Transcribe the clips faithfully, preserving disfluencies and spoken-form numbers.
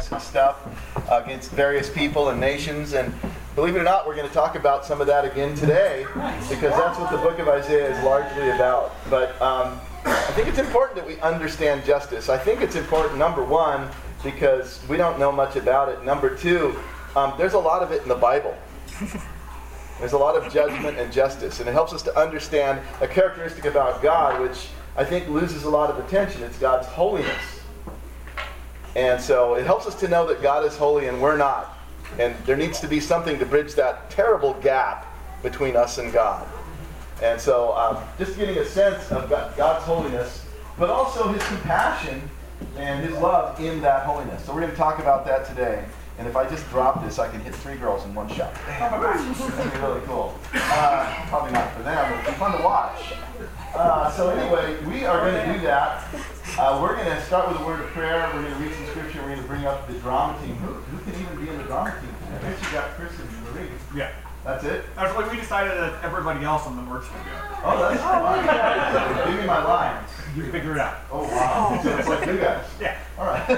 wars and stuff uh, against various people and nations. And believe it or not, we're going to talk about some of that again today, because that's what the book of Isaiah is largely about. But um, I think it's important that we understand justice. I think it's important, number one, because we don't know much about it. Number two, um, there's a lot of it in the Bible. There's a lot of judgment and justice, and it helps us to understand a characteristic about God which I think loses a lot of attention. It's God's holiness. And so it helps us to know that God is holy and we're not. And there needs to be something to bridge that terrible gap between us and God. And so um, just getting a sense of God's holiness, but also His compassion and His love in that holiness. So we're going to talk about that today. And if I just drop this, I can hit three girls in one shot. It's going to be really cool. Uh, probably not for them, but it'll be fun to watch. Uh, so anyway, we are going to do that. Uh, we're going to start with a word of prayer. We're going to read some scripture. We're going to bring up the drama team. Who, who can even be in the drama team? I guess you got Chris and Marie. Yeah. That's it? That's like we decided that everybody else on the merch would go. Oh, that's fine. Give me my lines. You can figure it out. Oh, wow. So it's like you guys. Yeah. All right.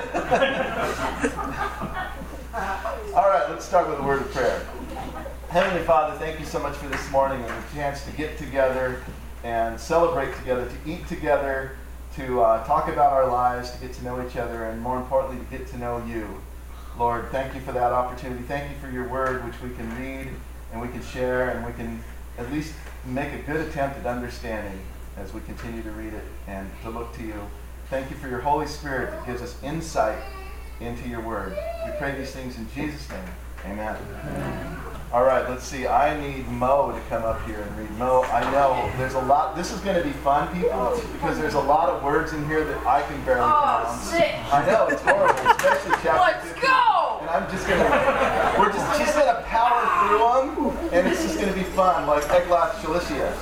All right, let's start with a word of prayer. Heavenly Father, thank you so much for this morning and the chance to get together and celebrate together, to eat together, to uh, talk about our lives, to get to know each other, and more importantly, to get to know you. Lord, thank you for that opportunity. Thank you for your word, which we can read and we can share, and we can at least make a good attempt at understanding as we continue to read it and to look to you. Thank you for your Holy Spirit that gives us insight into your word. We pray these things in Jesus' name. Amen. Amen. All right, let's see. I need Mo to come up here and read. Mo, I know there's a lot. This is going to be fun, people, because there's a lot of words in here that I can barely pronounce. Oh, sick. I know, it's horrible, especially chapter Let's fifteen. go! And I'm just going to, we're just, she's going to power through them, and it's just going to be fun, like Eglath Shalishiah.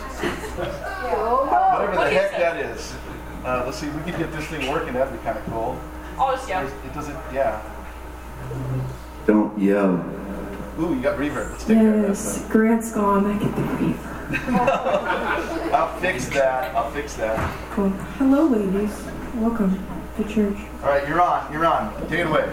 Whatever the heck that is. Uh, let's see, if we could get this thing working, that'd be kind of cool. Oh, just yeah. It doesn't, yeah. Don't yell. Ooh, you got reverb. Let's take care of Yes, that. Grant's gone. I get the reverb. I'll fix that. I'll fix that. Cool. Hello, ladies. Welcome to church. All right, you're on. You're on. Take it away.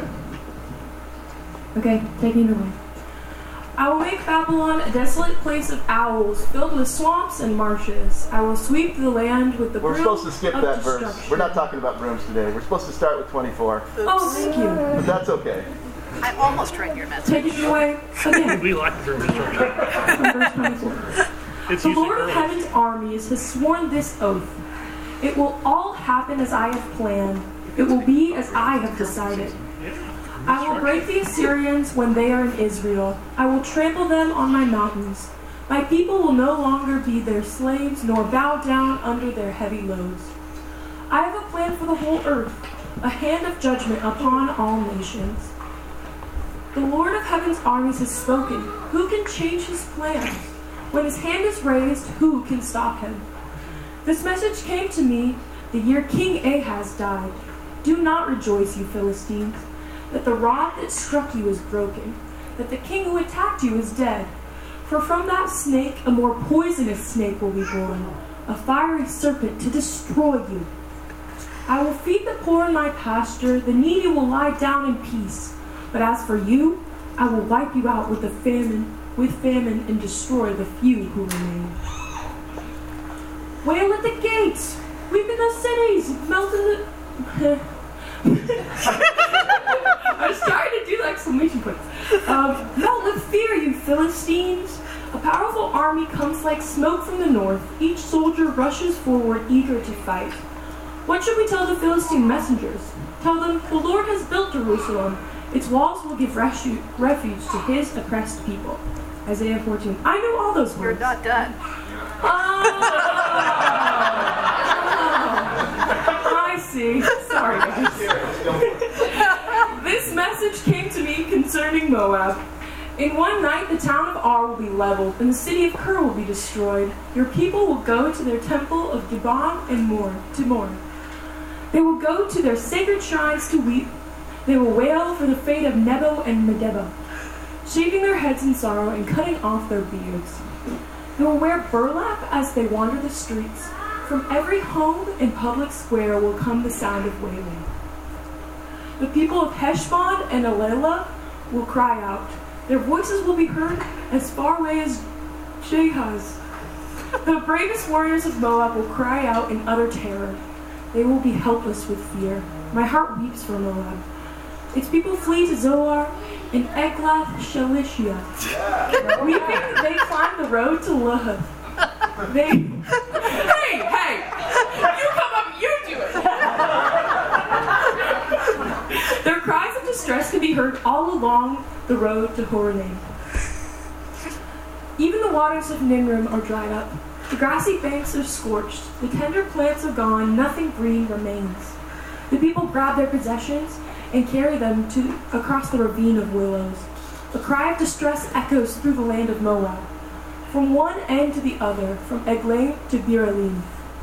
Okay, taking it away. I will make Babylon a desolate place of owls, filled with swamps and marshes. I will sweep the land with the We're broom supposed to skip of that verse. destruction. We're not talking about brooms today. We're supposed to start with twenty-four. Oh, thank you. But that's okay. I almost read your message. Take it away again. We like the instruction. From verse twenty-four. It's The usually Lord of early. Heaven's armies has sworn this oath. It will all happen as I have planned. It will be as I have decided. I will break the Assyrians when they are in Israel. I will trample them on my mountains. My people will no longer be their slaves, nor bow down under their heavy loads. I have a plan for the whole earth, a hand of judgment upon all nations. The Lord of Heaven's armies has spoken. Who can change his plans? When his hand is raised, who can stop him? This message came to me the year King Ahaz died. Do not rejoice, you Philistines, that the rod that struck you is broken, that the king who attacked you is dead. For from that snake a more poisonous snake will be born, a fiery serpent to destroy you. I will feed the poor in my pasture, the needy will lie down in peace. But as for you, I will wipe you out with the famine, with famine, and destroy the few who remain. Wail at the gates, weep in the cities, melt in the. I was trying to do the exclamation points. Um, melt with fear, you Philistines. A powerful army comes like smoke from the north. Each soldier rushes forward, eager to fight. What should we tell the Philistine messengers? Tell them, the Lord has built Jerusalem. Its walls will give refuge, refuge to his oppressed people. Isaiah fourteen. I know all those words. You're not done. Oh, I see. Sorry, guys. This message came to me concerning Moab. In one night, the town of Ar will be leveled, and the city of Kir will be destroyed. Your people will go to their temple of Dibon and mourn, to mourn. They will go to their sacred shrines to weep. They will wail for the fate of Nebo and Medeba, shaving their heads in sorrow and cutting off their beards. They will wear burlap as they wander the streets. From every home and public square will come the sound of wailing. The people of Heshbon and Elelah will cry out. Their voices will be heard as far away as Jahaz. The bravest warriors of Moab will cry out in utter terror. They will be helpless with fear. My heart weeps for Moab. Its people flee to Zoar and Eglath Shalishia. Yeah. Weeping, they climb the road to Luhith. They... Hey, hey! You come up, you do it! Their cries of distress can be heard all along the road to Horonaim. Even the waters of Nimrim are dried up. The grassy banks are scorched. The tender plants are gone. Nothing green remains. The people grab their possessions and carry them to across the ravine of willows. A cry of distress echoes through the land of Moab, from one end to the other, from Eglaim to Biralim.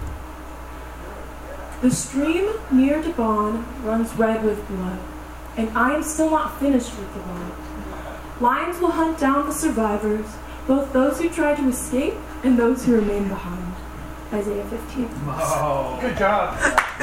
The stream near Dibon runs red with blood, and I am still not finished with Dibon. Lions will hunt down the survivors, both those who try to escape and those who remain behind. Isaiah fifteen. Oh, good job.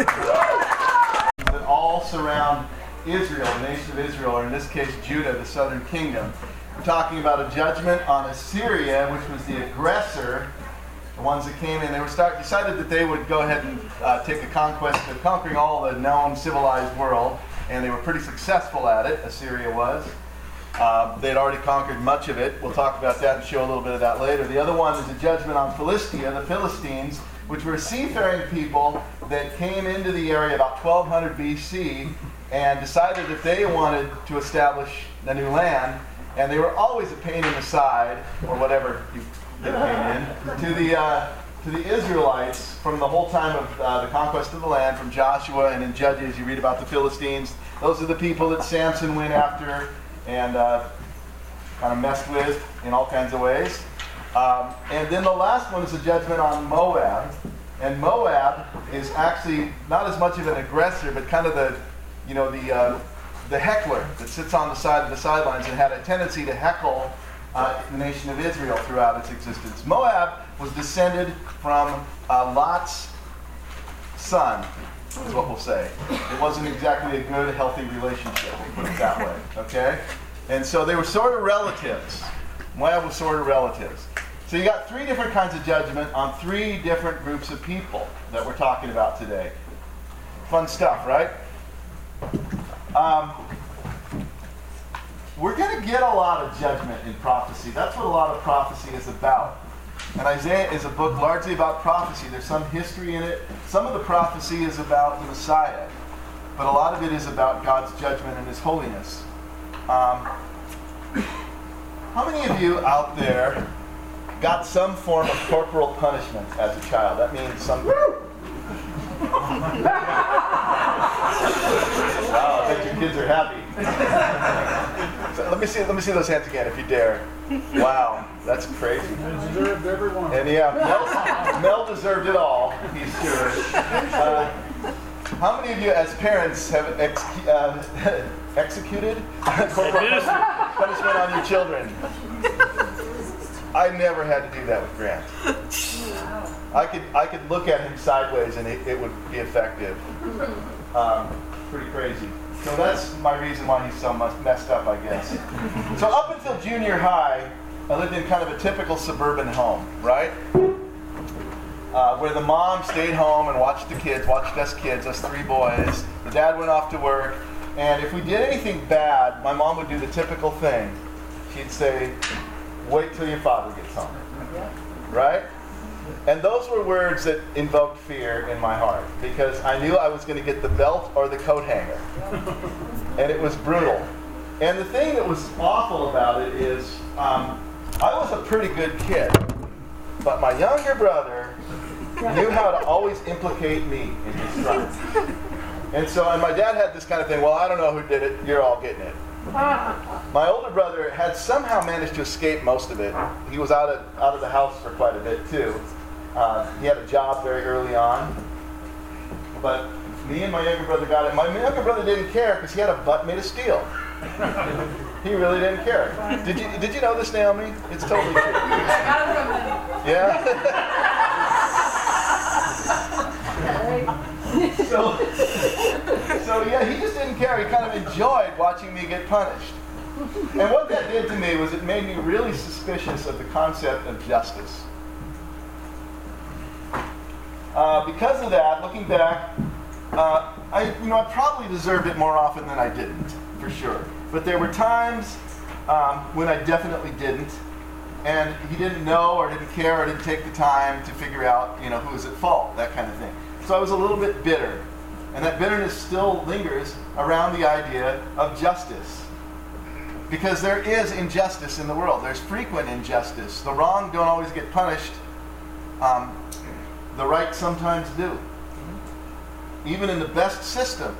That all surround Israel, the nation of Israel, or in this case Judah, the southern kingdom. We're talking about a judgment on Assyria, which was the aggressor, the ones that came in. They were start, decided that they would go ahead and uh, take a conquest of conquering all the known civilized world, and they were pretty successful at it, Assyria was. Uh, they'd already conquered much of it. We'll talk about that and show a little bit of that later. The other one is a judgment on Philistia, the Philistines, which were seafaring people that came into the area about twelve hundred B C and decided that they wanted to establish a new land, and they were always a pain in the side, or whatever you get a pain in, to the uh, to the Israelites from the whole time of uh, the conquest of the land, from Joshua, and in Judges you read about the Philistines. Those are the people that Samson went after and uh, kind of messed with in all kinds of ways. Um, and then the last one is a judgment on Moab. And Moab is actually not as much of an aggressor, but kind of the, you know, the uh, the heckler that sits on the side of the sidelines and had a tendency to heckle uh, the nation of Israel throughout its existence. Moab was descended from uh, Lot's son, is what we'll say. It wasn't exactly a good, healthy relationship, we'll put it that way, okay? And so they were sort of relatives. Moab was sort of relatives. So you got three different kinds of judgment on three different groups of people that we're talking about today. Fun stuff, right? Um, we're going to get a lot of judgment in prophecy. That's what a lot of prophecy is about. And Isaiah is a book largely about prophecy. There's some history in it. Some of the prophecy is about the Messiah. But a lot of it is about God's judgment and His holiness. Um, how many of you out there got some form of corporal punishment as a child? That means some... Wow, I bet your kids are happy. So let me see. Let me see those hands again, if you dare. Wow, that's crazy. Deserved every one. And yeah, Mel, Mel deserved it all. He's sure. Uh, how many of you, as parents, have ex- uh, executed corporal punishment on your children? I never had to do that with Grant. I could I could look at him sideways and it, it would be effective. Um, pretty crazy. So that's my reason why he's so much messed up, I guess. So up until junior high, I lived in kind of a typical suburban home, right? Uh, where the mom stayed home and watched the kids, watched us kids, us three boys. The dad went off to work, and if we did anything bad, my mom would do the typical thing. She'd say, "Wait till your father gets home." Right? And those were words that invoked fear in my heart, because I knew I was going to get the belt or the coat hanger. And it was brutal. And the thing that was awful about it is um, I was a pretty good kid, but my younger brother knew how to always implicate me in his crimes. And so, and my dad had this kind of thing, well, I don't know who did it, you're all getting it. My older brother had somehow managed to escape most of it. He was out of, out of the house for quite a bit too. Uh, he had a job very early on. But me and my younger brother got it. My younger brother didn't care because he had a butt made of steel. He really didn't care. Did you did you know this, Naomi? It's totally true. Yeah? So, so yeah, he just didn't care. He kind of enjoyed watching me get punished. And what that did to me was it made me really suspicious of the concept of justice. Uh, because of that, looking back, uh, I, you know, I probably deserved it more often than I didn't, for sure. But there were times um, when I definitely didn't, and he didn't know or didn't care or didn't take the time to figure out, you know, who was at fault, that kind of thing. So I was a little bit bitter, and that bitterness still lingers around the idea of justice. Because there is injustice in the world. There's frequent injustice. The wrong don't always get punished. Um, the right sometimes do. Even in the best system.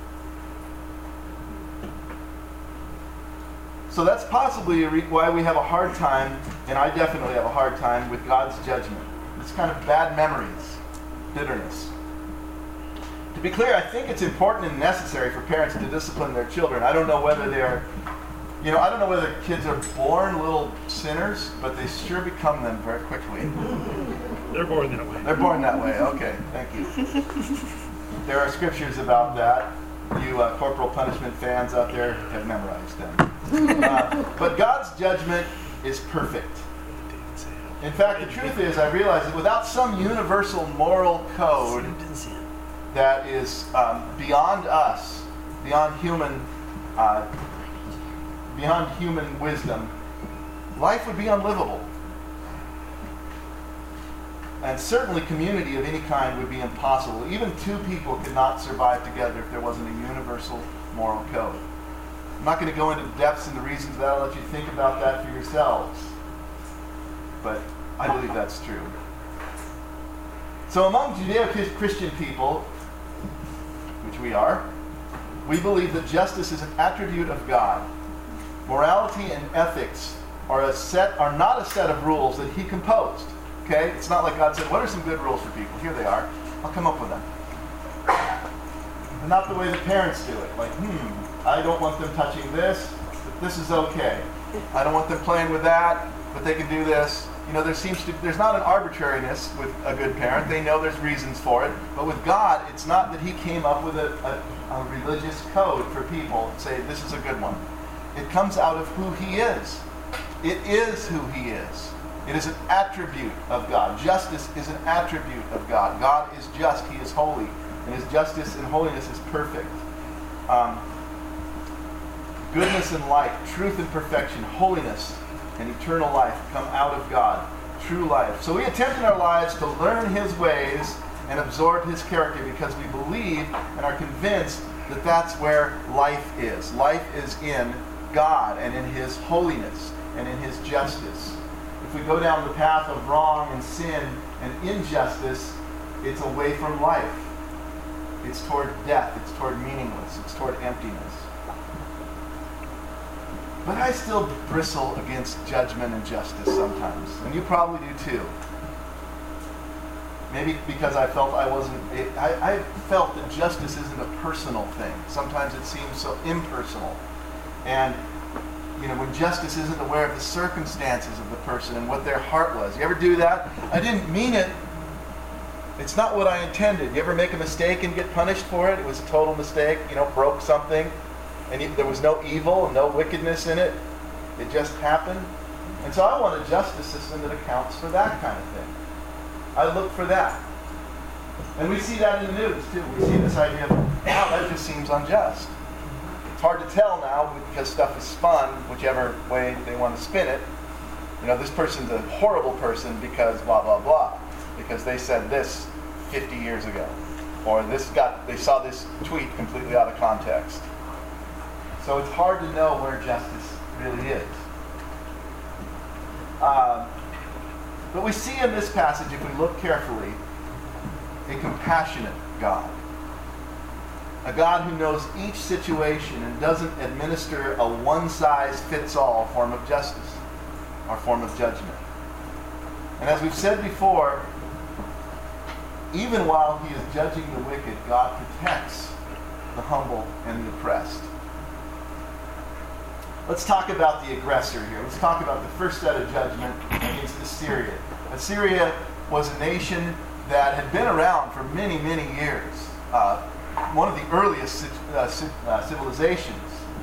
So that's possibly a re- why we have a hard time, and I definitely have a hard time, with God's judgment. It's kind of bad memories, bitterness. To be clear, I think it's important and necessary for parents to discipline their children. I don't know whether they're, you know, I don't know whether kids are born little sinners, but they sure become them very quickly. They're born that way. They're born that way. Okay, thank you. There are scriptures about that. You uh, corporal punishment fans out there have memorized them. Uh, but God's judgment is perfect. In fact, the truth is, I realize that without some universal moral code that is um, beyond us, beyond human, uh, beyond human wisdom, life would be unlivable. And certainly community of any kind would be impossible. Even two people could not survive together if there wasn't a universal moral code. I'm not going to go into depths and the reasons of that. I'll let you think about that for yourselves. But I believe that's true. So among Judeo-Christian people, which we are, we believe that justice is an attribute of God. Morality and ethics are a set are not a set of rules that he composed. Okay? It's not like God said, what are some good rules for people? Here they are. I'll come up with them. And not the way the parents do it. Like, hmm, I don't want them touching this, but this is okay. I don't want them playing with that, but they can do this. You know, there seems to there's not an arbitrariness with a good parent. They know there's reasons for it. But with God, it's not that he came up with a, a, a religious code for people and say, this is a good one. It comes out of who he is. It is who he is. It is an attribute of God. Justice is an attribute of God. God is just. He is holy. And his justice and holiness is perfect. Um, goodness and light, truth and perfection, holiness and eternal life come out of God. True life. So we attempt in our lives to learn his ways and absorb his character because we believe and are convinced that that's where life is. Life is in God and in his holiness and in his justice. If we go down the path of wrong and sin and injustice, it's away from life. It's toward death. It's toward meaningless. It's toward emptiness. But I still bristle against judgment and justice sometimes. And you probably do too. Maybe because I felt I wasn't, I, I felt that justice isn't a personal thing. Sometimes it seems so impersonal. And you know, when justice isn't aware of the circumstances of the person and what their heart was. You ever do that? I didn't mean it. It's not what I intended. You ever make a mistake and get punished for it? It was a total mistake, you know, broke something, and you, there was no evil and no wickedness in it. It just happened. And so I want a justice system that accounts for that kind of thing. I look for that. And we see that in the news, too. We see this idea of, wow, that just seems unjust. It's hard to tell now because stuff is spun, whichever way they want to spin it. You know, this person's a horrible person because blah, blah, blah. Because they said this fifty years ago. Or this got they saw this tweet completely out of context. So it's hard to know where justice really is. Um, but we see in this passage, if we look carefully, a compassionate God. A God who knows each situation and doesn't administer a one-size-fits-all form of justice or form of judgment. And as we've said before, even while he is judging the wicked, God protects the humble and the oppressed. Let's talk about the aggressor here. Let's talk about the first set of judgment against Assyria. Assyria was a nation that had been around for many, many years. uh, one of the earliest uh, uh, civilizations.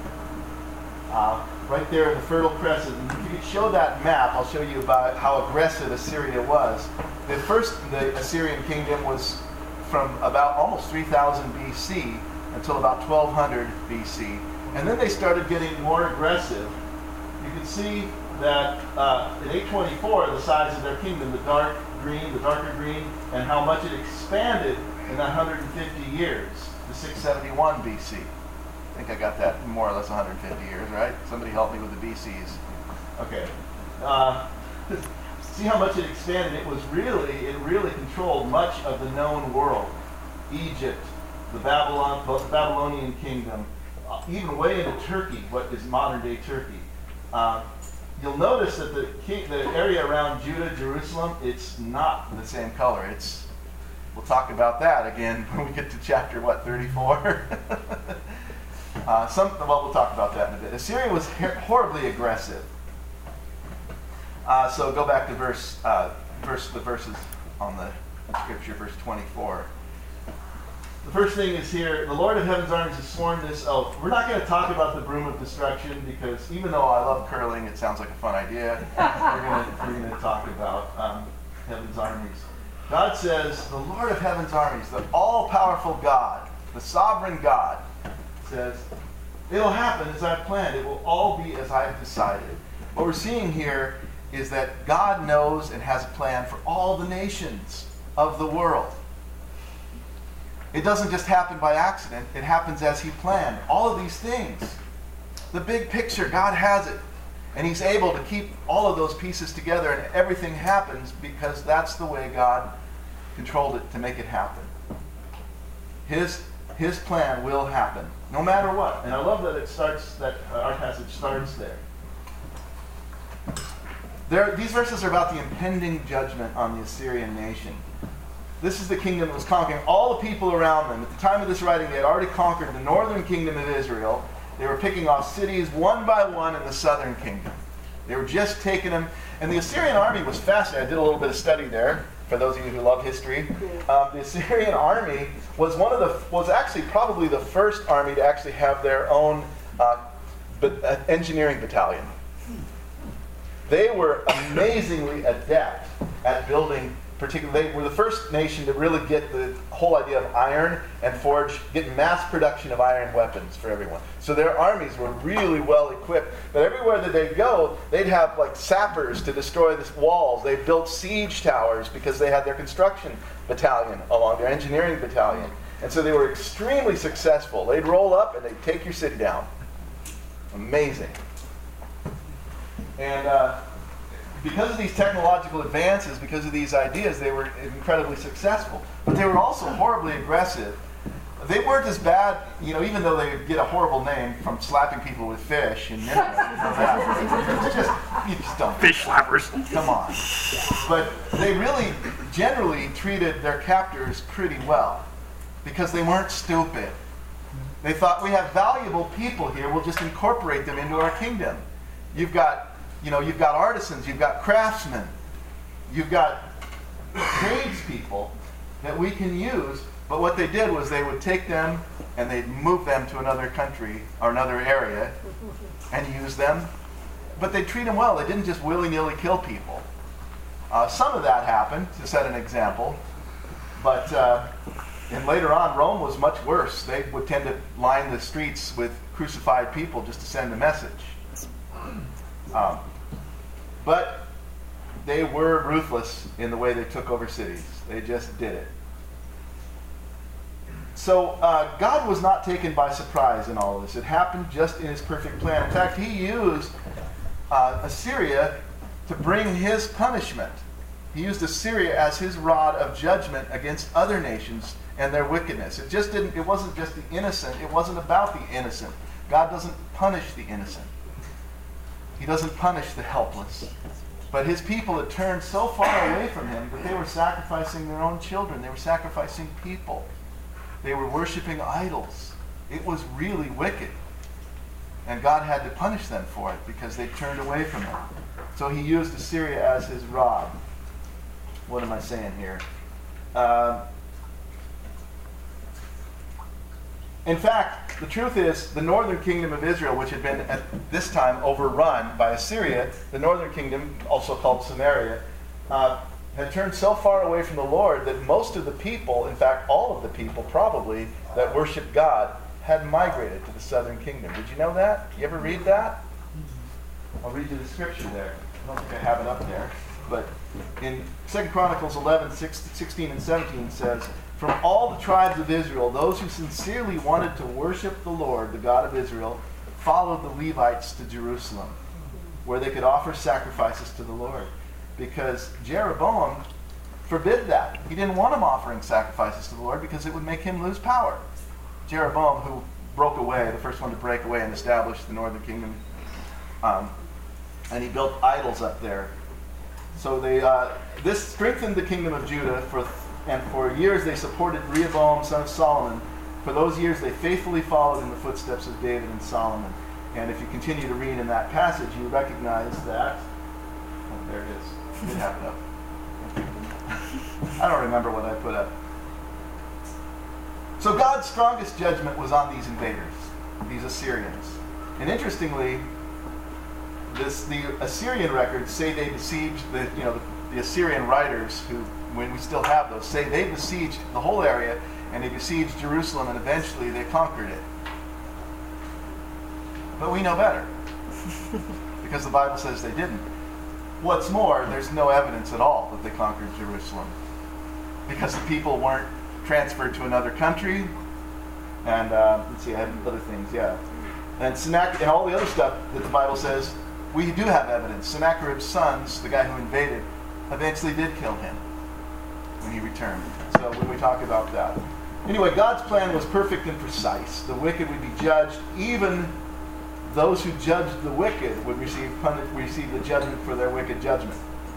Uh, right there in the Fertile Crescent. And if you could show that map, I'll show you about how aggressive Assyria was. The first, the Assyrian kingdom was from about almost three thousand B C until about twelve hundred B C. And then they started getting more aggressive. You can see that uh, in eight twenty-four, the size of their kingdom, the dark green, the darker green, and how much it expanded in that one hundred fifty years to six seventy-one B C. I think I got that more or less one hundred fifty years, right? Somebody help me with the B Cs. Okay. Uh, see how much it expanded? It was really, it really controlled much of the known world. Egypt, the Babylon, the Babylonian kingdom, uh, even way into Turkey, what is modern-day Turkey. Uh, you'll notice that the, king, the area around Judah, Jerusalem, it's not the same color. It's, we'll talk about that again when we get to chapter, what, thirty-four? uh, some, well, we'll talk about that in a bit. Assyria was horribly aggressive. Uh, so go back to verse, uh, verse, the verses on the scripture, verse twenty-four. The first thing is here, the Lord of Heaven's armies has sworn this oath. We're not going to talk about the broom of destruction because even though I love curling, it sounds like a fun idea. We're going to, we're going to talk about um, Heaven's armies. God says, the Lord of Heaven's armies, the all-powerful God, the sovereign God, says, it'll happen as I've planned. It will all be as I've decided. What we're seeing here is that God knows and has a plan for all the nations of the world. It doesn't just happen by accident. It happens as he planned. All of these things. The big picture, God has it. And he's able to keep all of those pieces together, and everything happens because that's the way God controlled it to make it happen. His, his plan will happen, no matter what. And I love that it starts, that uh, our passage starts there. There. These verses are about the impending judgment on the Assyrian nation. This is the kingdom that was conquering all the people around them. At the time of this writing, they had already conquered the northern kingdom of Israel. They were picking off cities one by one in the southern kingdom. They were just taking them. And the Assyrian army was fascinating. I did a little bit of study there, for those of you who love history. Um, the Assyrian army was one of the was actually probably the first army to actually have their own uh, but, uh, engineering battalion. They were amazingly adept at building. Particularly, they were the first nation to really get the whole idea of iron and forge, get mass production of iron weapons for everyone. So their armies were really well equipped. But everywhere that they'd go, they'd have like sappers to destroy the walls. They built siege towers because they had their construction battalion along, their engineering battalion. And so they were extremely successful. They'd roll up and they'd take your city down. Amazing. And uh, because of these technological advances, because of these ideas, they were incredibly successful. But they were also horribly aggressive. They weren't as bad, you know, even though they get a horrible name from slapping people with fish and Nineveh. just, you just don't. Fish slappers. Come on. But they really, generally treated their captors pretty well because they weren't stupid. They thought, we have valuable people here, we'll just incorporate them into our kingdom. You've got You know, you've got artisans, you've got craftsmen, you've got tradespeople that we can use. But what they did was they would take them and they'd move them to another country or another area and use them. But they treat them well. They didn't just willy-nilly kill people. Uh, some of that happened, to set an example. But uh, and later on, Rome was much worse. They would tend to line the streets with crucified people just to send a message. Um, But they were ruthless in the way they took over cities. They just did it. So uh, God was not taken by surprise in all of this. It happened just in his perfect plan. In fact, he used uh, Assyria to bring his punishment. He used Assyria as his rod of judgment against other nations and their wickedness. It just didn't. It wasn't just the innocent. It wasn't about the innocent. God doesn't punish the innocent. He doesn't punish the helpless. But his people had turned so far away from him that they were sacrificing their own children. They were sacrificing people. They were worshiping idols. It was really wicked. And God had to punish them for it because they turned away from him. So he used Assyria as his rod. What am I saying here? Uh, In fact, the truth is, the northern kingdom of Israel, which had been at this time overrun by Assyria, the northern kingdom, also called Samaria, uh, had turned so far away from the Lord that most of the people, in fact all of the people probably, that worshiped God had migrated to the southern kingdom. Did you know that? You ever read that? I'll read you the scripture there. I don't think I have it up there. But in Second Chronicles eleven, sixteen and seventeen says, "From all the tribes of Israel, those who sincerely wanted to worship the Lord, the God of Israel, followed the Levites to Jerusalem, where they could offer sacrifices to the Lord." Because Jeroboam forbid that. He didn't want them offering sacrifices to the Lord because it would make him lose power. Jeroboam, who broke away, the first one to break away and establish the northern kingdom, um, and he built idols up there. So they uh, this strengthened the kingdom of Judah, for and for years they supported Rehoboam, son of Solomon. For those years they faithfully followed in the footsteps of David and Solomon. And if you continue to read in that passage, you recognize that. Oh, there it is. You did have it up. I don't remember what I put up. So God's strongest judgment was on these invaders, these Assyrians. And interestingly, this the Assyrian records say they besieged the you know the, the Assyrian writers, who, when we still have those, say they besieged the whole area and they besieged Jerusalem, and eventually they conquered it. But we know better, because the Bible says they didn't. What's more, there's no evidence at all that they conquered Jerusalem, because the people weren't transferred to another country. And uh, let's see, I have other things, yeah. And Sennacherib, and all the other stuff that the Bible says, we do have evidence. Sennacherib's sons, the guy who invaded, eventually did kill him when he returned. So when we talk about that. Anyway, God's plan was perfect and precise. The wicked would be judged. Even those who judged the wicked would receive puni- receive the judgment for their wicked judgment.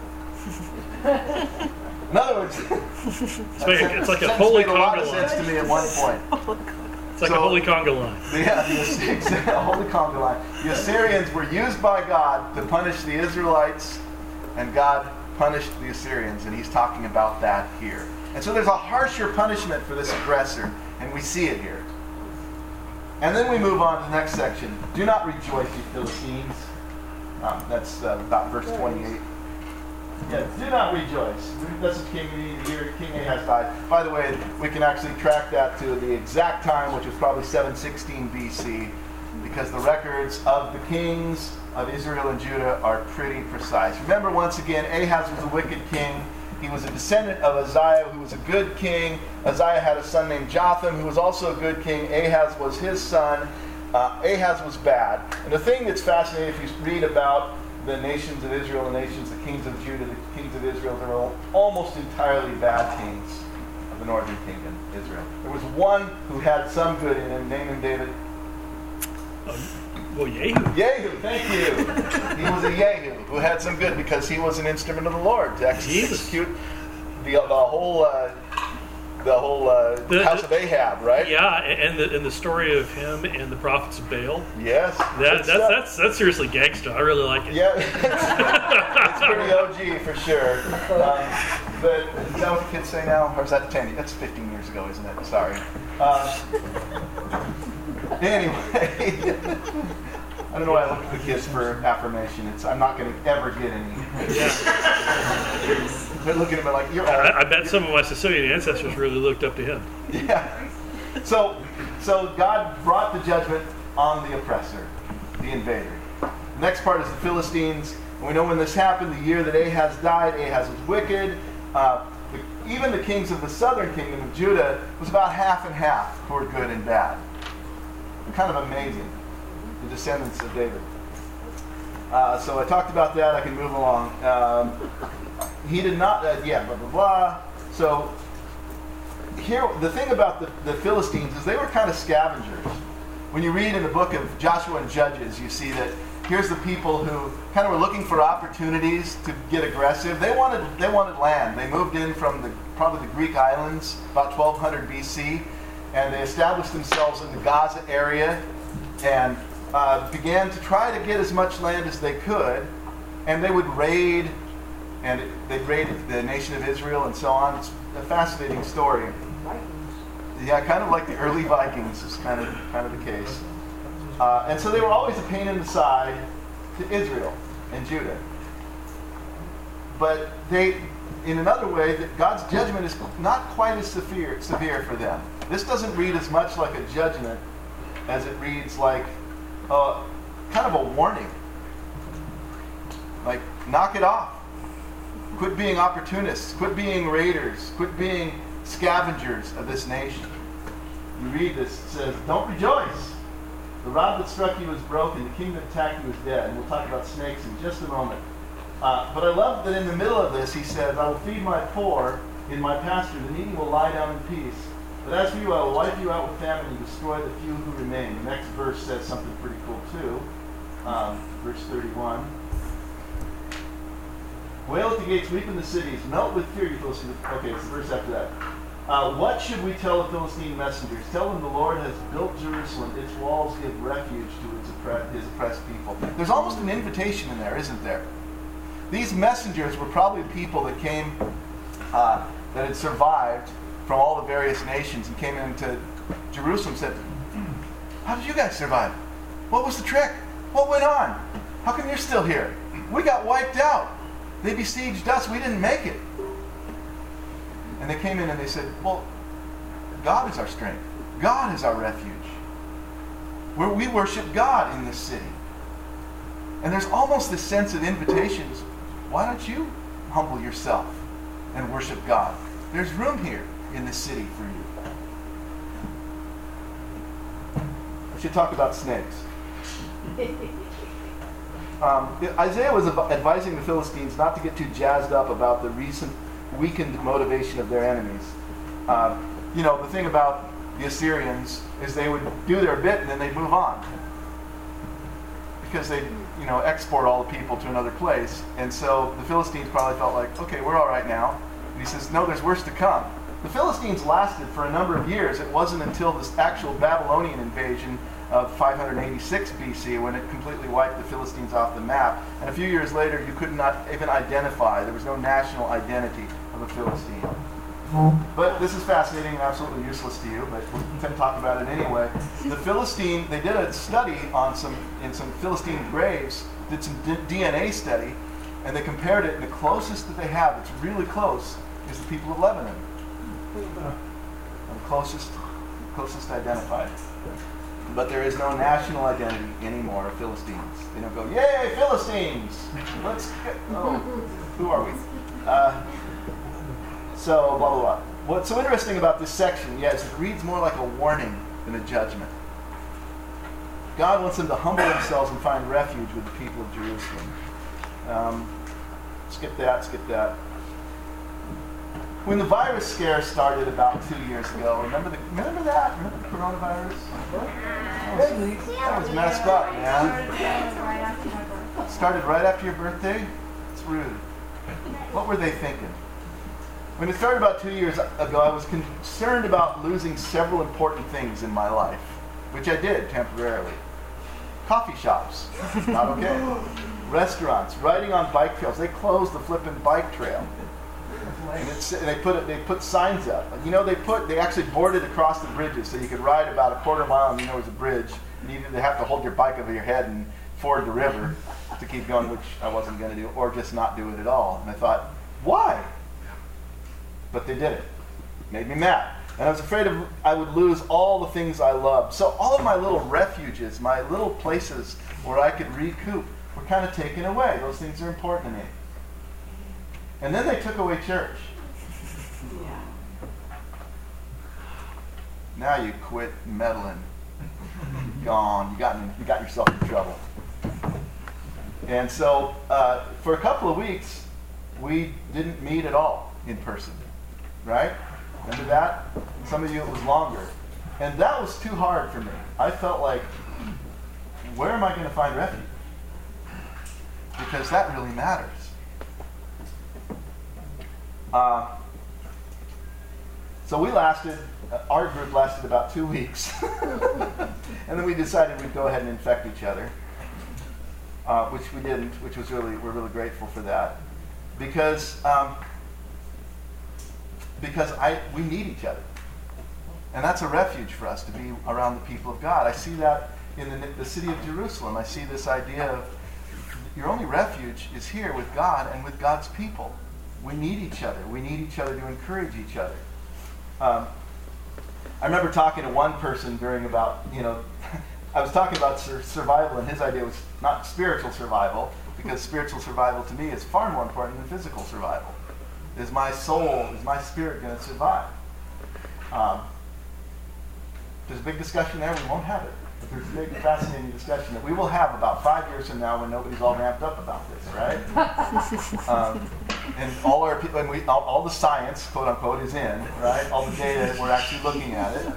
In other words, it's like, it's like a holy made a lot of conga sense line. to me at one point. It's like So- a holy conga line. Yeah, the, a holy conga line. The Assyrians were used by God to punish the Israelites, and God punished the Assyrians, and he's talking about that here. And so there's a harsher punishment for this aggressor, and we see it here. And then we move on to the next section. Do not rejoice, you Philistines. Um, that's uh, about verse twenty-eight. Yeah, do not rejoice. That's what King, the year King Ahaz died. By the way, we can actually track that to the exact time, which was probably seven sixteen B C, because the records of the kings of Israel and Judah are pretty precise. Remember, once again, Ahaz was a wicked king. He was a descendant of Uzziah, who was a good king. Uzziah had a son named Jotham, who was also a good king. Ahaz was his son. Uh, Ahaz was bad. And the thing that's fascinating, if you read about the nations of Israel, the nations, the kings of Judah, the kings of Israel, they were almost entirely bad kings of the northern kingdom, Israel. There was one who had some good in him, named him David. Um, well, Yehu. Yehu, thank you. He was a Yehu who had some good because he was an instrument of the Lord to execute the, the whole uh, the whole uh, The- house the- of Ahab, right? Yeah, and the and the story of him and the prophets of Baal. Yes. That, Good that's, stuff. that's that's seriously gangster. I really like it. Yeah, it's pretty O G for sure. Um, but is that what the kids say now? Or is that ten? That's fifteen years ago, isn't it? Sorry. Uh, anyway, I don't know why I look at the kids for affirmation. It's I'm not going to ever get any. They're looking at me like, you're old. I, I bet some of my Sicilian ancestors really looked up to him. Yeah. So, so God brought the judgment on the oppressor, the invader. The next part is the Philistines. And we know when this happened, the year that Ahaz died, Ahaz was wicked. Uh, the, even the kings of the southern kingdom of Judah was about half and half who were good and bad. Kind of amazing, the descendants of David. Uh, so I talked about that. I can move along. Um, he did not, uh, yeah, blah, blah, blah. So here, the thing about the, the Philistines is they were kind of scavengers. When you read in the book of Joshua and Judges, you see that here's the people who kind of were looking for opportunities to get aggressive. They wanted they wanted land. They moved in from the probably the Greek islands about twelve hundred B C, and they established themselves in the Gaza area and uh, began to try to get as much land as they could. And they would raid, and it, they'd raid the nation of Israel and so on. It's a fascinating story. Yeah, kind of like the early Vikings is kind of kind of the case. Uh, and so they were always a pain in the side to Israel and Judah. But they, in another way, that God's judgment is not quite as severe, severe for them. This doesn't read as much like a judgment as it reads like uh, kind of a warning. Like, knock it off. Quit being opportunists. Quit being raiders. Quit being scavengers of this nation. You read this, it says, don't rejoice. The rod that struck you is broken. The king that attacked you is dead. And we'll talk about snakes in just a moment. Uh, but I love that in the middle of this, he says, I will feed my poor in my pasture. The needy will lie down in peace. But as for you, I will wipe you out with famine and destroy the few who remain. The next verse says something pretty cool too. Um, verse thirty-one. Wail at the gates, weep in the cities, melt with fear, you Philistines. Okay, it's the verse after that. Uh, what should we tell the Philistine messengers? Tell them the Lord has built Jerusalem. Its walls give refuge to its oppre- his oppressed people. There's almost an invitation in there, isn't there? These messengers were probably people that came, uh, that had survived from all the various nations and came into Jerusalem and said, how did you guys survive? What was the trick? What went on? How come you're still here? We got wiped out. They besieged us. We didn't make it. And they came in and they said, well, God is our strength. God is our refuge. Where we worship God in this city. And there's almost this sense of invitations. Why don't you humble yourself and worship God? There's room here in this city for you. I should talk about snakes. Um, Isaiah was advising the Philistines not to get too jazzed up about the recent weakened motivation of their enemies. Uh, you know, the thing about the Assyrians is they would do their bit and then they'd move on. Because they'd, you know, export all the people to another place. And so the Philistines probably felt like, okay, we're all right now. And he says, no, there's worse to come. The Philistines lasted for a number of years. It wasn't until this actual Babylonian invasion of five hundred eighty-six B C when it completely wiped the Philistines off the map. And a few years later, you could not even identify. There was no national identity of a Philistine. But this is fascinating and absolutely useless to you, but we can talk about it anyway. The Philistine, they did a study on some in some Philistine graves, did some D N A study, and they compared it, and the closest that they have, that's really close, is the people of Lebanon. And the closest, closest identified. But there is no national identity anymore of Philistines. They don't go, yay, Philistines! Let's get, oh, who are we? Uh, so, blah, blah, blah. What's so interesting about this section, yes, it reads more like a warning than a judgment. God wants them to humble themselves and find refuge with the people of Jerusalem. Um, skip that, skip that. When the virus scare started about two years ago, remember the remember that? Remember the coronavirus? That was, that was messed up, man. It started right after your birthday? It's rude. What were they thinking? When it started about two years ago, I was concerned about losing several important things in my life, which I did temporarily. Coffee shops, not okay. Restaurants, riding on bike trails. They closed the flippin' bike trail. And, it's, and they put it, they put signs up. You know, they put they actually boarded across the bridges so you could ride about a quarter mile and you know there was a bridge. You needed to have to hold your bike over your head and ford the river to keep going, which I wasn't going to do, or just not do it at all. And I thought, why? But they did it. It made me mad. And I was afraid of I would lose all the things I loved. So all of my little refuges, my little places where I could recoup were kind of taken away. Those things are important to me. And then they took away church. Yeah. Now you quit meddling. Gone. You got, you got yourself in trouble. And so uh, for a couple of weeks, we didn't meet at all in person. Right? Remember that? Some of you, it was longer. And that was too hard for me. I felt like, where am I going to find refuge? Because that really matters. Uh, so we lasted, uh, our group lasted about two weeks. And then we decided we'd go ahead and infect each other, uh, which we didn't, which was really, we're really grateful for that. Because, um, because I, we need each other. And that's a refuge for us, to be around the people of God. I see that in the, the city of Jerusalem. I see this idea of your only refuge is here with God and with God's people. We need each other. We need each other to encourage each other. Um, I remember talking to one person during about, you know, I was talking about sur- survival, and his idea was not spiritual survival, because spiritual survival to me is far more important than physical survival. Is my soul, is my spirit going to survive? Um, there's a big discussion there. We won't have it. But there's a big, fascinating discussion that we will have about five years from now when nobody's all ramped up about this, right? um, and all our people, and we, all, all the science, quote unquote, is in, right? All the data, we're actually looking at it.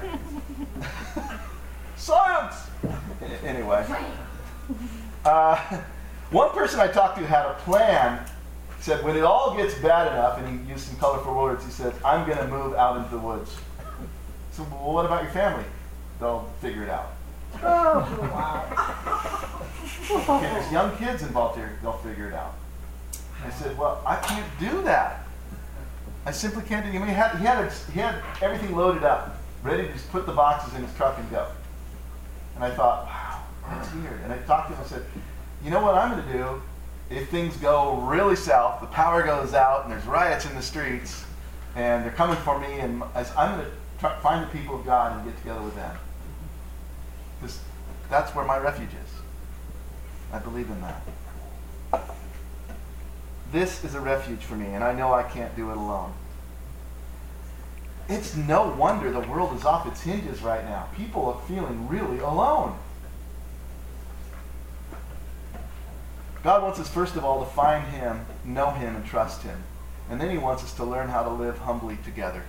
Science! Anyway, uh, one person I talked to had a plan. He said, when it all gets bad enough, and he used some colorful words, he said, I'm going to move out into the woods. So, well, what about your family? They'll figure it out. Oh, wow. Okay, there's young kids involved here. They'll figure it out. I said, well, I can't do that. I simply can't do it. I mean, he had, he had, a, he had everything loaded up, ready to just put the boxes in his truck and go. And I thought, wow, that's weird. And I talked to him and said, you know what I'm going to do if things go really south, the power goes out, and there's riots in the streets, and they're coming for me, and I'm going to try, find the people of God and get together with them. Because that's where my refuge is. I believe in that. This is a refuge for me, and I know I can't do it alone. It's no wonder the world is off its hinges right now. People are feeling really alone. God wants us, first of all, to find Him, know Him, and trust Him. And then He wants us to learn how to live humbly together.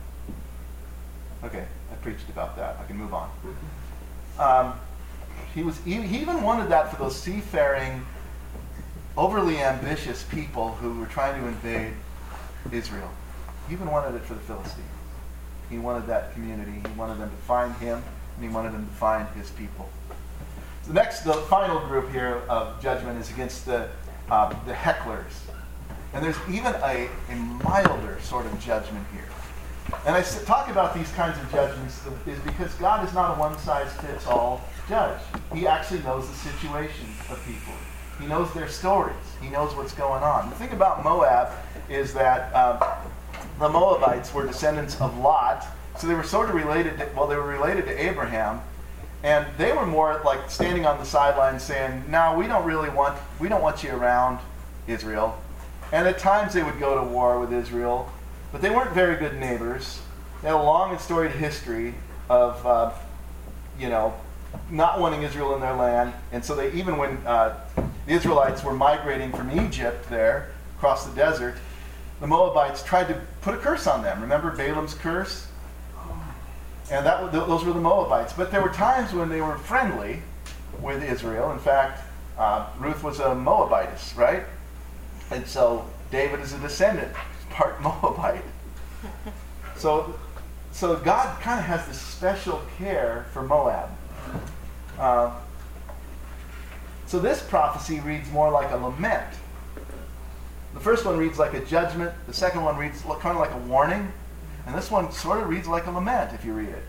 Okay, I preached about that. I can move on. Um, he, was, he, he even wanted that for those seafaring, overly ambitious people who were trying to invade Israel. He even wanted it for the Philistines. He wanted that community. He wanted them to find Him, and He wanted them to find His people. The next, the final group here of judgment is against the uh, the hecklers. And there's even a, a milder sort of judgment here. And I talk about these kinds of judgments is because God is not a one-size-fits-all judge. He actually knows the situation of people. He knows their stories. He knows what's going on. The thing about Moab is that um, the Moabites were descendants of Lot, so they were sort of related to, well, they were related to Abraham. And they were more like standing on the sidelines saying, no, we don't really want, we don't want you around Israel. And at times they would go to war with Israel, but they weren't very good neighbors. They had a long and storied history of, uh, you know, not wanting Israel in their land. And so they, even when uh, the Israelites were migrating from Egypt there, across the desert, the Moabites tried to put a curse on them. Remember Balaam's curse? And that those were the Moabites. But there were times when they were friendly with Israel. In fact, uh, Ruth was a Moabitess, right? And so David is a descendant, part Moabite. So, so God kind of has this special care for Moab. Uh, so this prophecy reads more like a lament. The first one reads like a judgment. The second one reads kind of like a warning. And this one sort of reads like a lament if you read it.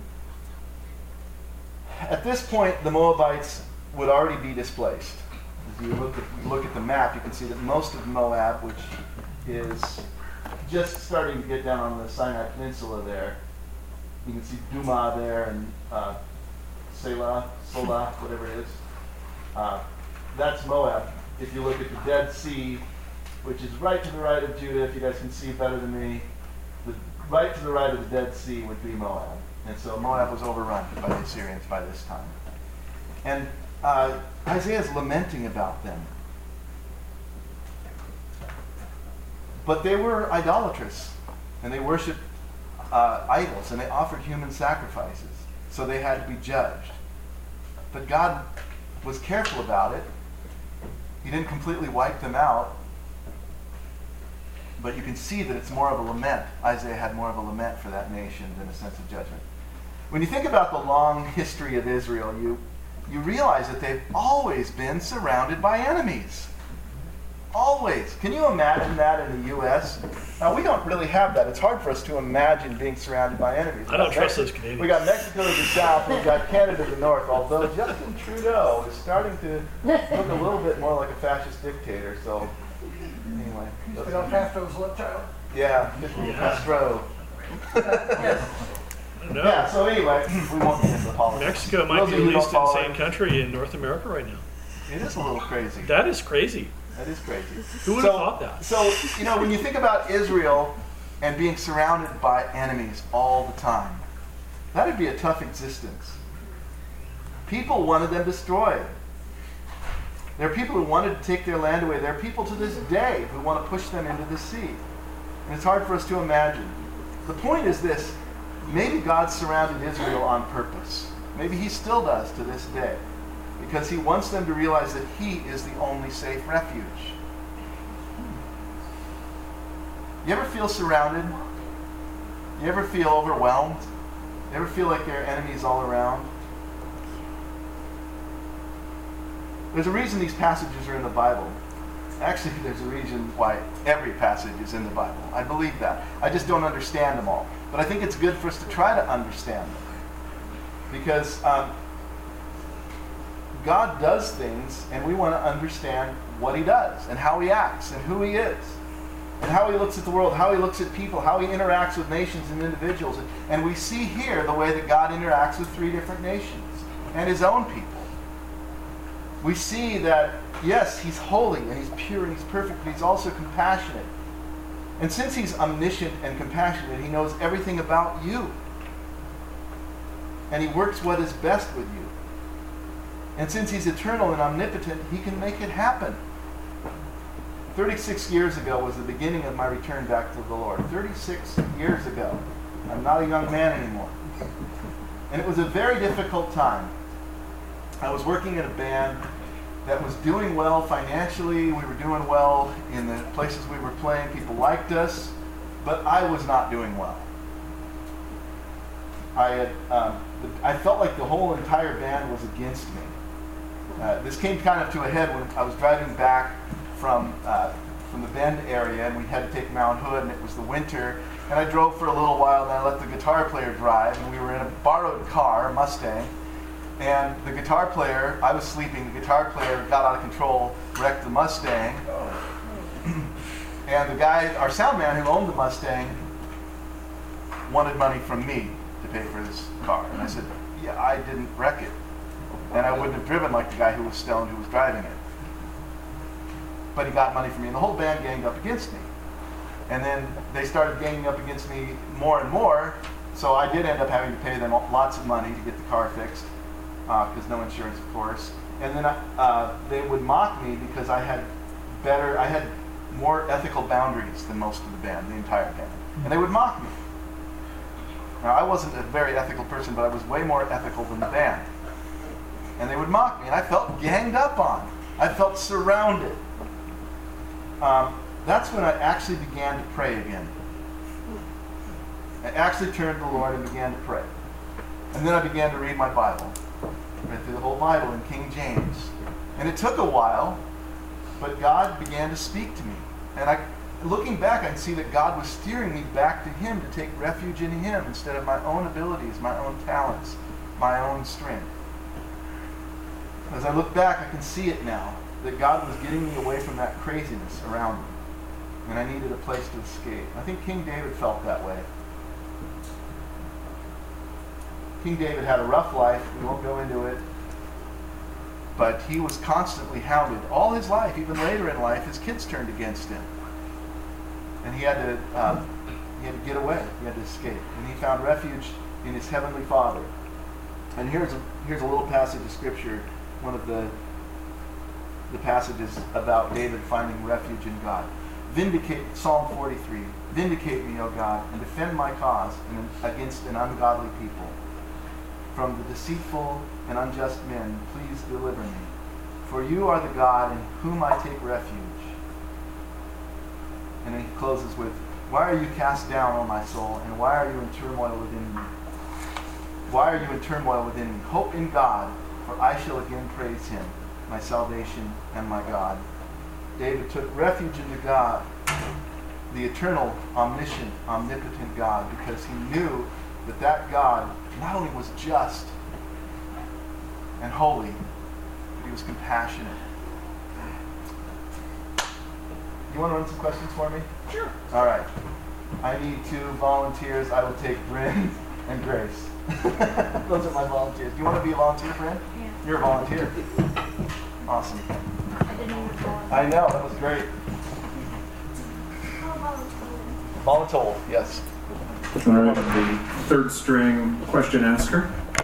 At this point, the Moabites would already be displaced. As you look at, you look at the map, you can see that most of Moab, which is just starting to get down on the Sinai Peninsula there, you can see Duma there and uh, Selah, Sola, whatever it is. Uh, that's Moab. If you look at the Dead Sea, which is right to the right of Judah, if you guys can see better than me, the right to the right of the Dead Sea would be Moab. And so Moab was overrun by the Assyrians by this time. And uh, Isaiah is lamenting about them. But they were idolatrous, and they worshipped uh, idols, and they offered human sacrifices. So they had to be judged. But God was careful about it. He didn't completely wipe them out. But you can see that it's more of a lament. Isaiah had more of a lament for that nation than a sense of judgment. When you think about the long history of Israel, you, you realize that they've always been surrounded by enemies. Always. Can you imagine that in the U S? Now, we don't really have that. It's hard for us to imagine being surrounded by enemies. I don't trust those Canadians. We got Mexico to the south, we've got Canada to the north, although Justin Trudeau is starting to look a little bit more like a fascist dictator, so anyway. Fidel Castro's love child. Yeah, Castro. No. Yeah, so anyway, we won't get into the politics. Mexico might Those be of the you who least don't follow insane country in North America right now. It is a little crazy. That is crazy. That is crazy. Who would so, have thought that? So, you know, when you think about Israel and being surrounded by enemies all the time, that'd be a tough existence. People wanted them destroyed. There are people who wanted to take their land away. There are people to this day who want to push them into the sea. And it's hard for us to imagine. The point is this. Maybe God surrounded Israel on purpose. Maybe he still does to this day. Because he wants them to realize that he is the only safe refuge. You ever feel surrounded? You ever feel overwhelmed? You ever feel like there are enemies all around? There's a reason these passages are in the Bible. Actually, there's a reason why every passage is in the Bible. I believe that. I just don't understand them all. But I think it's good for us to try to understand them. Because um, God does things, and we want to understand what he does, and how he acts, and who he is, and how he looks at the world, how he looks at people, how he interacts with nations and individuals. And we see here the way that God interacts with three different nations and his own people. We see that, yes, he's holy, and he's pure, and he's perfect, but he's also compassionate. And since he's omniscient and compassionate, he knows everything about you. And he works what is best with you. And since he's eternal and omnipotent, he can make it happen. thirty-six years ago was the beginning of my return back to the Lord. thirty-six years ago. I'm not a young man anymore. And it was a very difficult time. I was working in a band that was doing well financially. We were doing well in the places we were playing. People liked us. But I was not doing well. I had, um, I felt like the whole entire band was against me. Uh, this came kind of to a head when I was driving back from uh, from the Bend area, and we had to take Mount Hood, and it was the winter. And I drove for a little while, and I let the guitar player drive, and we were in a borrowed car, a Mustang. And the guitar player, I was sleeping, the guitar player got out of control, wrecked the Mustang. And the guy, our sound man who owned the Mustang, wanted money from me to pay for this car. And I said, yeah, I didn't wreck it. And I wouldn't have driven like the guy who was stoned who was driving it. But he got money from me, and the whole band ganged up against me. And then they started ganging up against me more and more, so I did end up having to pay them lots of money to get the car fixed, because uh, no insurance, of course. And then I, uh, they would mock me because I had better, I had more ethical boundaries than most of the band, the entire band. And they would mock me. Now, I wasn't a very ethical person, but I was way more ethical than the band. And they would mock me, and I felt ganged up on. I felt surrounded. Um, that's when I actually began to pray again. I actually turned to the Lord and began to pray. And then I began to read my Bible. I read through the whole Bible in King James. And it took a while, but God began to speak to me. And I, looking back, I can see that God was steering me back to him to take refuge in him instead of my own abilities, my own talents, my own strength. As I look back, I can see it now, that God was getting me away from that craziness around me. And I needed a place to escape. I think King David felt that way. King David had a rough life. We won't go into it. But he was constantly hounded. All his life, even later in life, his kids turned against him. And he had to, um, he had to get away. He had to escape. And he found refuge in his heavenly Father. And here's a, here's a little passage of Scripture, one of the, the passages about David finding refuge in God. Vindicate, Psalm forty-three, vindicate me, O God, and defend my cause in, against an ungodly people. From the deceitful and unjust men, please deliver me. For you are the God in whom I take refuge. And then he closes with, why are you cast down, O my soul, and why are you in turmoil within me? Why are you in turmoil within me? Hope in God, for I shall again praise him, my salvation and my God. David took refuge in God, the eternal, omniscient, omnipotent God, because he knew that that God not only was just and holy, but he was compassionate. You want to run some questions for me? Sure. All right. I need two volunteers. I will take Bryn and Grace. Those are my volunteers. Do you want to be a volunteer, Bryn? Yeah. You're a volunteer. Awesome. I didn't even volunteer. I know, that was great. How about Voluntold, yes. All right, the third string question asker.